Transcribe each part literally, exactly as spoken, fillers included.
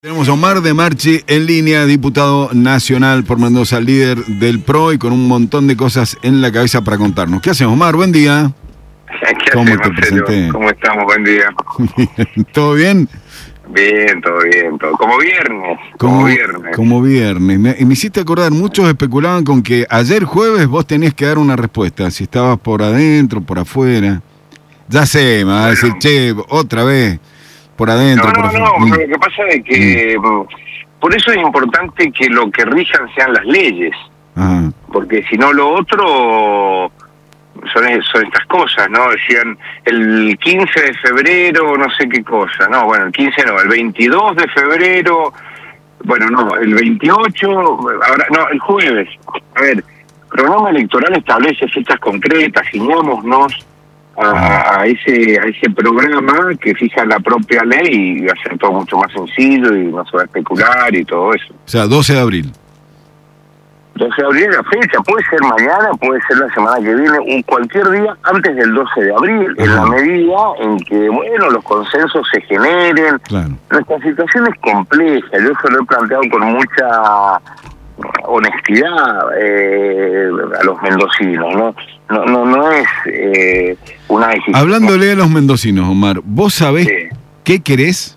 Tenemos a Omar de Marchi en línea, diputado nacional por Mendoza, líder del P R O y con un montón de cosas en la cabeza para contarnos. ¿Qué haces, Omar? Buen día. ¿Qué ¿Cómo haces, te presenté? ¿Cómo estamos? Buen día. ¿Todo bien? Bien, todo bien, todo. Como viernes. Como, Como viernes. Como viernes. Me, y me hiciste acordar, muchos especulaban con que ayer jueves vos tenías que dar una respuesta, si estabas por adentro, por afuera. Ya sé, me va a decir, Bueno. che, otra vez, por adentro, No, por no, afuera. no, Mm. lo que pasa es que mm. por eso es importante que lo que rijan sean las leyes, Ajá. porque si no lo otro son, son estas cosas, ¿no? Decían el quince de febrero, no sé qué cosa, no, bueno, el quince no, el veintidós de febrero, bueno, no, el veintiocho, ahora, no, el jueves. A ver, el programa electoral establece fechas concretas, ciñámonos a, a ese a ese programa que fija la propia ley y va a ser todo mucho más sencillo y no se va a especular y todo eso. O sea, doce de abril. doce de abril es la fecha, puede ser mañana, puede ser la semana que viene, un cualquier día antes del doce de abril, Ajá. en la medida en que, bueno, los consensos se generen. Claro. Nuestra situación es compleja, yo se lo he planteado con mucha honestidad eh, a los mendocinos, ¿no? No, no, no es eh, una decisión. Hablándole a los mendocinos, Omar, ¿vos sabés Sí. qué querés?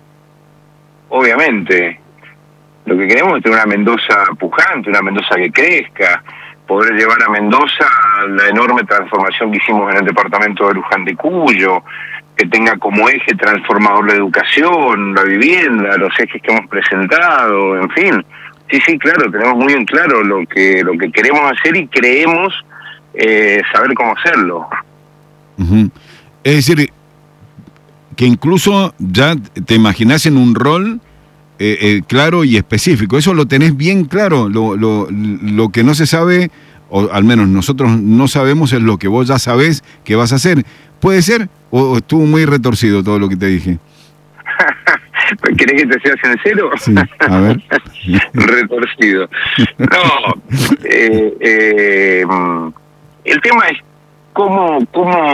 Obviamente, lo que queremos es tener una Mendoza pujante, una Mendoza que crezca, poder llevar a Mendoza la enorme transformación que hicimos en el departamento de Luján de Cuyo, que tenga como eje transformador la educación, la vivienda, los ejes que hemos presentado, en fin. Sí, sí, claro, tenemos muy en claro lo que lo que queremos hacer y creemos eh, saber cómo hacerlo. Uh-huh. Es decir, que incluso ya te imaginás en un rol eh, eh, claro y específico. Eso lo tenés bien claro. Lo, lo, lo que no se sabe, o al menos nosotros no sabemos, es lo que vos ya sabés que vas a hacer. ¿Puede ser? ¿O, o estuvo muy retorcido todo lo que te dije? ¿Querés que te sea sincero? Sí, a ver. Retorcido. No, eh, eh, el tema es cómo,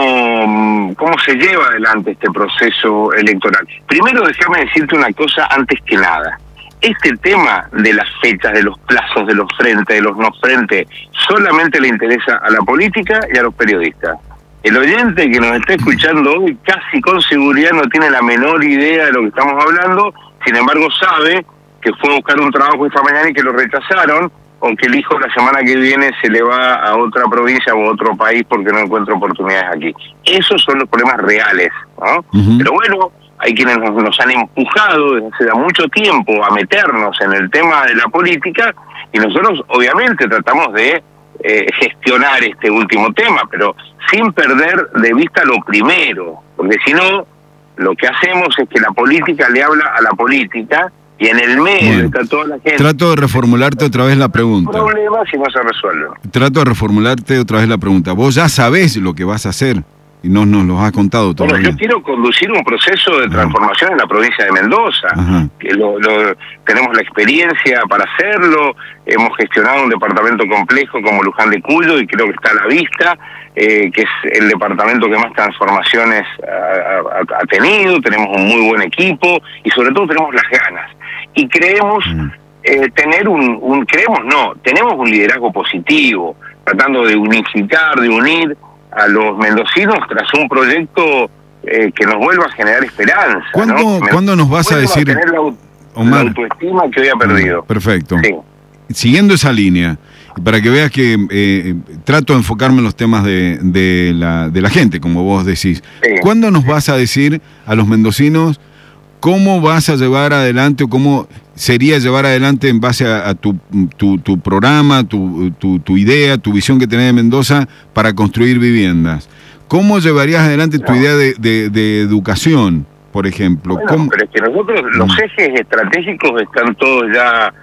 cómo, cómo se lleva adelante este proceso electoral. Primero, déjame decirte una cosa antes que nada. Este tema de las fechas, de los plazos, de los frentes, de los no frentes, solamente le interesa a la política y a los periodistas. El oyente que nos está escuchando hoy casi con seguridad no tiene la menor idea de lo que estamos hablando, sin embargo sabe que fue a buscar un trabajo esta mañana y que lo rechazaron, o que el hijo la semana que viene se le va a otra provincia o a otro país porque no encuentra oportunidades aquí. Esos son los problemas reales, ¿no? Uh-huh. Pero bueno, hay quienes nos, nos han empujado desde hace mucho tiempo a meternos en el tema de la política y nosotros obviamente tratamos de Eh, gestionar este último tema, pero sin perder de vista lo primero, porque si no, lo que hacemos es que la política le habla a la política y en el medio bueno, está toda la gente. Trato de reformularte otra vez la pregunta. No hay problema si no se resuelve. Trato de reformularte otra vez la pregunta. Vos ya sabés lo que vas a hacer y no nos lo has contado todavía. Bueno, yo quiero conducir un proceso de transformación Ajá. en la provincia de Mendoza. Que lo, lo, tenemos la experiencia para hacerlo, hemos gestionado un departamento complejo como Luján de Cuyo y creo que está a la vista, eh, que es el departamento que más transformaciones ha, ha, ha tenido, tenemos un muy buen equipo y sobre todo tenemos las ganas. Y creemos mm. eh, tener un, un, creemos no, tenemos un liderazgo positivo, tratando de unificar, de unir a los mendocinos tras un proyecto eh, que nos vuelva a generar esperanza. ¿Cuándo, ¿no? ¿cuándo nos vas a decir, a tener la, Omar, la autoestima que hoy ha perdido? Perfecto. Sí. Siguiendo esa línea, para que veas que eh, trato de enfocarme en los temas de, de, la, de la gente, como vos decís. Sí. ¿Cuándo nos vas a decir a los mendocinos cómo vas a llevar adelante o cómo sería llevar adelante en base a, a tu, tu, tu programa, tu, tu, tu idea, tu visión que tenés de Mendoza para construir viviendas? ¿Cómo llevarías adelante no. tu idea de, de, de educación, por ejemplo? Bueno, ¿Cómo? Pero es que nosotros, los ejes estratégicos están todos ya...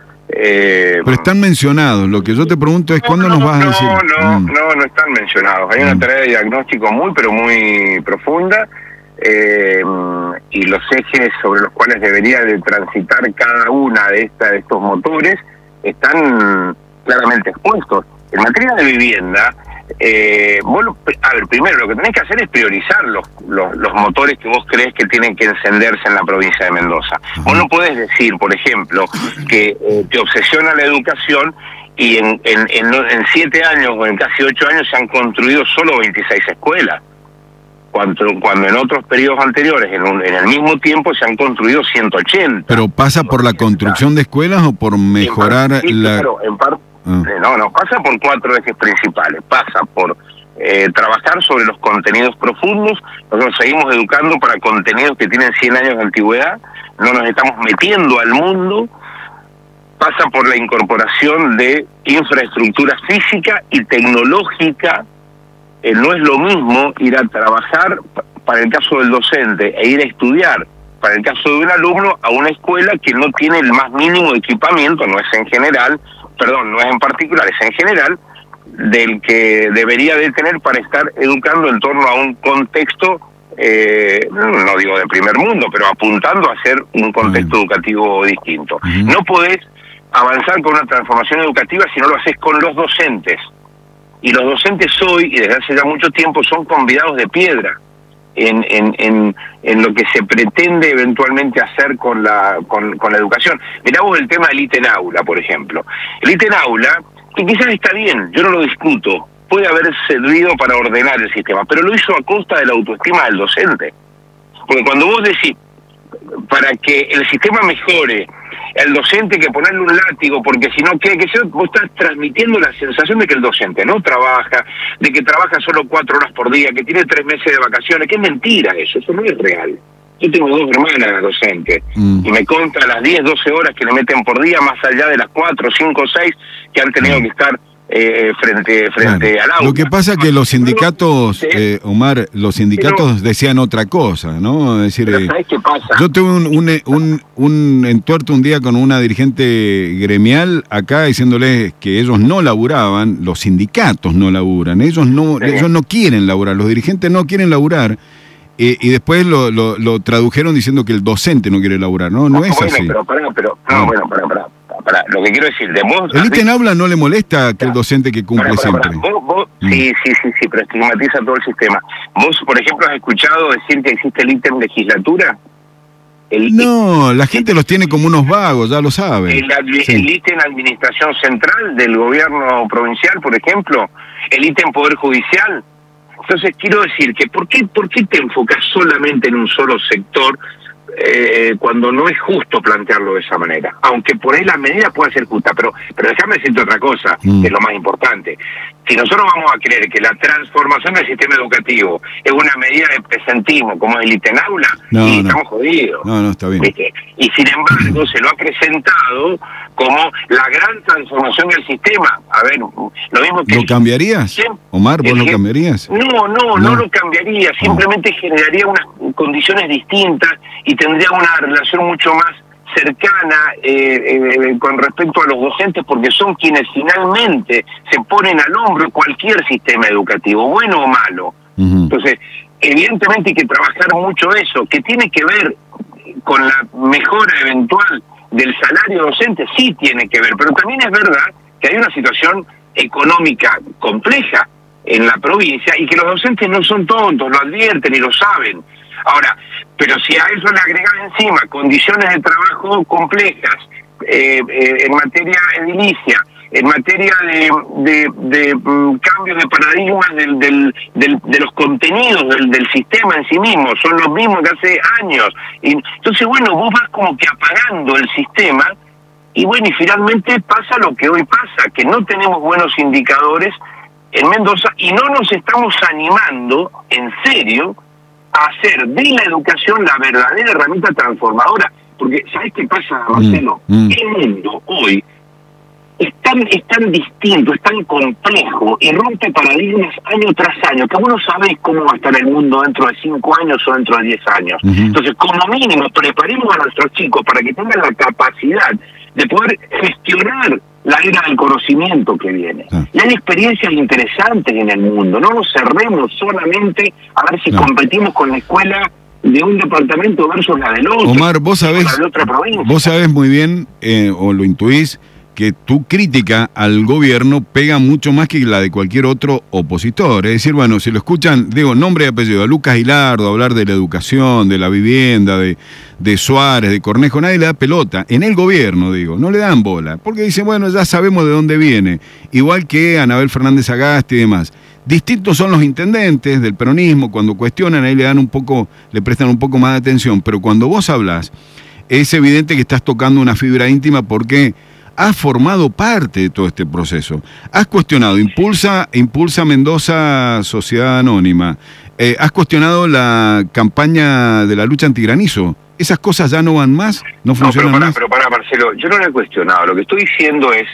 Eh, pero están mencionados. Lo que yo te pregunto es, no, ¿cuándo no, nos vas no, a decir? No, mm. no, no están mencionados. Hay mm. una tarea de diagnóstico muy, pero muy profunda. Eh, y los ejes sobre los cuales debería de transitar cada una de, esta, de estos motores están claramente expuestos. En materia de vivienda, Eh, vos lo, a ver, primero lo que tenés que hacer es priorizar los, los, los motores que vos crees que tienen que encenderse en la provincia de Mendoza. Uh-huh. Vos no podés decir, por ejemplo, que eh, te obsesiona la educación y en, en, en, en siete años o en casi ocho años se han construido solo veintiséis escuelas, cuando, cuando en otros periodos anteriores, en, un, en el mismo tiempo, se han construido ciento ochenta. ¿Pero pasa por la construcción de escuelas o por mejorar parte, sí, la...? Claro, en parte. Ah. No, no, pasa por cuatro ejes principales. Pasa por eh, trabajar sobre los contenidos profundos. Nosotros seguimos educando para contenidos que tienen cien años de antigüedad. No nos estamos metiendo al mundo. Pasa por la incorporación de infraestructura física y tecnológica. Eh, no es lo mismo ir a trabajar, para el caso del docente, e ir a estudiar, para el caso de un alumno, a una escuela que no tiene el más mínimo equipamiento, no es en general, perdón, no es en particular, es en general, del que debería de tener para estar educando en torno a un contexto, eh, no digo de primer mundo, pero apuntando a ser un contexto uh-huh. educativo distinto. Uh-huh. No podés avanzar con una transformación educativa si no lo haces con los docentes. Y los docentes hoy, y desde hace ya mucho tiempo, son convidados de piedra en, en, en, en lo que se pretende eventualmente hacer con la con, con la educación. Mirá vos el tema del ítem aula, por ejemplo. El ítem aula, que quizás está bien, yo no lo discuto, puede haber servido para ordenar el sistema, pero lo hizo a costa de la autoestima del docente. Porque cuando vos decís, para que el sistema mejore, el docente que ponerle un látigo, porque si no, ¿qué? que se, vos estás transmitiendo la sensación de que el docente no trabaja, de que trabaja solo cuatro horas por día, que tiene tres meses de vacaciones, que es mentira eso, eso no es real. Yo tengo dos hermanas docentes, mm. y me conta las diez, doce horas que le meten por día, más allá de las cuatro, cinco, seis que han tenido mm. que estar eh, frente frente claro. al aula. Lo que pasa es que los sindicatos, eh, Omar, los sindicatos pero, decían otra cosa, ¿no? Es decir, pero ¿sabes qué pasa? Yo tuve un, un, un, un entuerto un día con una dirigente gremial acá diciéndole que ellos no laburaban, los sindicatos no laburan, ellos no, sí. ellos no quieren laburar, los dirigentes no quieren laburar. Eh, y después lo, lo, lo tradujeron diciendo que el docente no quiere laburar, ¿no? No, no es bueno, así. Pero, pará, pero, no, no, bueno, pará, pará, pará. Lo que quiero decir, de vos... ¿El ítem aula no le molesta que el docente que cumple pará, pará, siempre? Pará. Vos, vos, mm. Sí, sí, sí, sí, pero estigmatiza todo el sistema. ¿Vos, por ejemplo, has escuchado decir que existe el ítem legislatura? El, no, la gente el, los tiene como unos vagos, ya lo sabe. El, sí. el ítem administración central del gobierno provincial, por ejemplo, el ítem poder judicial. Entonces quiero decir que ¿por qué, por qué te enfocas solamente en un solo sector eh, cuando no es justo plantearlo de esa manera? Aunque por ahí la medida pueda ser justa, pero pero déjame decirte otra cosa, mm. que es lo más importante. Si nosotros vamos a creer que la transformación del sistema educativo es una medida de presentismo, como es el ítem aula, no, y no. estamos jodidos. No, no, está bien. ¿Viste? Y sin embargo se lo ha presentado como la gran transformación del sistema. A ver, lo mismo que... ¿Lo cambiarías? ¿Sí? Omar, ¿vos el, lo cambiarías? No, no, no, no lo cambiaría. Simplemente oh. generaría unas condiciones distintas y tendría una relación mucho más cercana eh, eh, con respecto a los docentes, porque son quienes finalmente se ponen al hombro cualquier sistema educativo, bueno o malo. Uh-huh. Entonces, evidentemente hay que trabajar mucho eso, que tiene que ver con la mejora eventual del salario docente, sí tiene que ver, pero también es verdad que hay una situación económica compleja en la provincia y que los docentes no son tontos, lo advierten y lo saben. Ahora, pero si a eso le agregas encima condiciones de trabajo complejas, eh, eh, en materia edilicia, en materia de, de, de um, cambios de paradigmas del, del, del, de los contenidos del, del sistema en sí mismo, son los mismos que hace años. Y, entonces, bueno, vos vas como que apagando el sistema y bueno, y finalmente pasa lo que hoy pasa, que no tenemos buenos indicadores en Mendoza y no nos estamos animando, en serio, a hacer de la educación la verdadera herramienta transformadora. Porque, ¿sabés qué pasa, Marcelo? Mm, mm. El mundo hoy es tan, es tan distinto, es tan complejo y rompe paradigmas año tras año, que vos no sabés cómo va a estar el mundo dentro de cinco años o dentro de diez años. Uh-huh. Entonces, como mínimo, preparemos a nuestros chicos para que tengan la capacidad de poder gestionar la era del conocimiento que viene. Ah. Y hay experiencias interesantes en el mundo, no nos cerremos solamente a ver si no. competimos con la escuela de un departamento versus la del otro. Omar, vos sabés, la de otra provincia. Vos sabés muy bien, eh, o lo intuís, que tu crítica al gobierno pega mucho más que la de cualquier otro opositor. Es decir, bueno, si lo escuchan, digo, nombre y apellido, a Lucas Gilardo, hablar de la educación, de la vivienda, de, de Suárez, de Cornejo, nadie le da pelota. En el gobierno, digo, no le dan bola, porque dicen, bueno, ya sabemos de dónde viene. Igual que Anabel Fernández Agasti y demás. Distintos son los intendentes del peronismo, cuando cuestionan, ahí le dan un poco, le prestan un poco más de atención, pero cuando vos hablas, es evidente que estás tocando una fibra íntima porque has formado parte de todo este proceso. Has cuestionado, impulsa, impulsa Mendoza Sociedad Anónima, eh, has cuestionado la campaña de la lucha antigranizo. ¿Esas cosas ya no van más? ¿No funcionan no, pero para, más? Pero para, Marcelo, yo no lo he cuestionado. Lo que estoy diciendo es,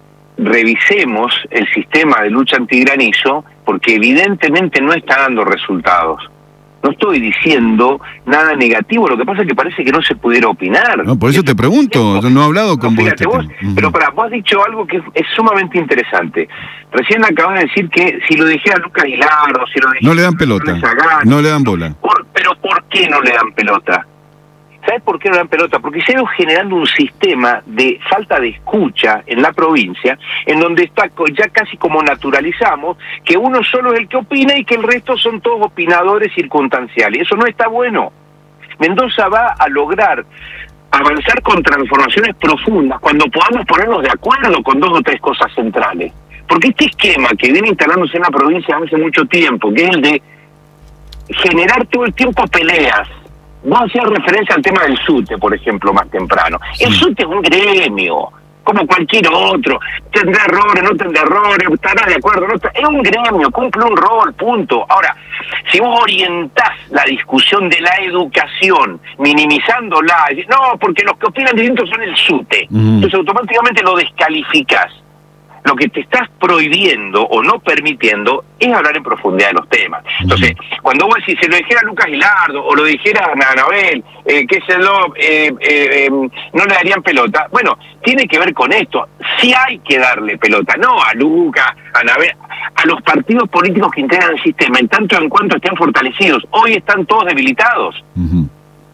revisemos el sistema de lucha antigranizo, porque evidentemente no está dando resultados. No estoy diciendo nada negativo, lo que pasa es que parece que no se pudiera opinar. No, por eso te pregunto, yo no he hablado con no, vos. Fíjate, vos uh-huh. Pero para, vos has dicho algo que es, es sumamente interesante. Recién acabas de decir que si lo dijera Lucas Gilardo, si lo dijera... No le dan pelota, Sagasti, no le dan bola. Por, pero ¿por qué no le dan pelota? ¿Sabes por qué no le dan pelota? Porque se ha ido generando un sistema de falta de escucha en la provincia, en donde está ya casi como naturalizamos que uno solo es el que opina y que el resto son todos opinadores circunstanciales. Eso no está bueno. Mendoza va a lograr avanzar con transformaciones profundas cuando podamos ponernos de acuerdo con dos o tres cosas centrales. Porque este esquema que viene instalándose en la provincia hace mucho tiempo, que es el de generar todo el tiempo peleas. Vos hacías referencia al tema del SUTE, por ejemplo, más temprano. Sí. El SUTE es un gremio, como cualquier otro. Tendrá errores, no tendrá errores, estará de acuerdo, no está... Es un gremio, cumple un rol, punto. Ahora, si vos orientás la discusión de la educación, minimizándola, no, porque los que opinan distintos son el SUTE, uh-huh. Entonces automáticamente lo descalificás. Lo que te estás prohibiendo o no permitiendo es hablar en profundidad de los temas. Entonces, cuando vos decís, se lo dijera Lucas Gilardo o lo dijera Anabel, eh, que se lo, eh, eh, eh, no le darían pelota, bueno, tiene que ver con esto. Sí hay que darle pelota, no a Lucas, a Anabel, a los partidos políticos que integran el sistema, en tanto en cuanto estén fortalecidos. Hoy están todos debilitados. Uh-huh.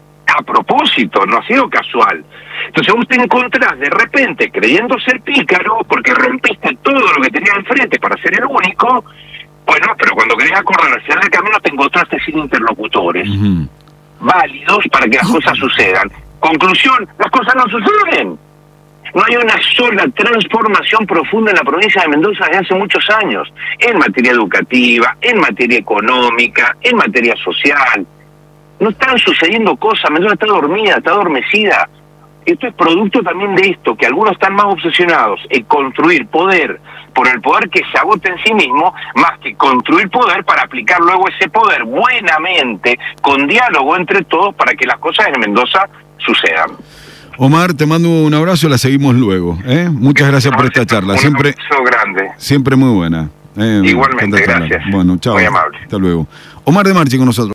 A propósito, no ha sido casual. Entonces vos te encontrás de repente creyendo ser pícaro porque rompiste todo lo que tenías enfrente para ser el único. Bueno, pero cuando querés acordar al final del camino te encontraste sin interlocutores uh-huh. válidos para que las cosas sucedan. Conclusión, las cosas no suceden. No hay una sola transformación profunda en la provincia de Mendoza desde hace muchos años, en materia educativa, en materia económica, en materia social. No están sucediendo cosas, Mendoza está dormida, está adormecida. Esto es producto también de esto, que algunos están más obsesionados en construir poder por el poder que se agote en sí mismo, más que construir poder para aplicar luego ese poder buenamente, con diálogo entre todos, para que las cosas en Mendoza sucedan. Omar, te mando un abrazo, la seguimos luego. ¿eh? Muchas gracias por esta charla. Un siempre abrazo grande. Siempre muy buena. ¿eh? Igualmente, gracias. Bueno, chao. Muy amable. Hasta luego. Omar de Marchi con nosotros.